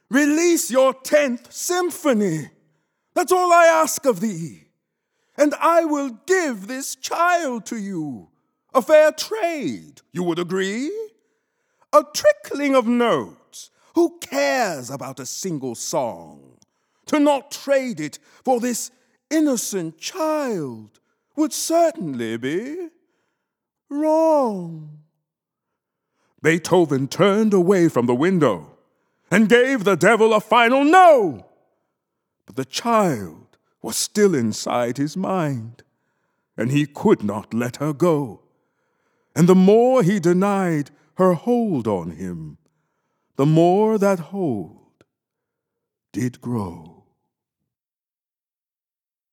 Release your 10th symphony. That's all I ask of thee. And I will give this child to you. A fair trade, you would agree? A trickling of notes. Who cares about a single song? To not trade it for this innocent child would certainly be wrong. Beethoven turned away from the window and gave the devil a final no. But the child was still inside his mind, and he could not let her go. And the more he denied her hold on him, the more that hold did grow.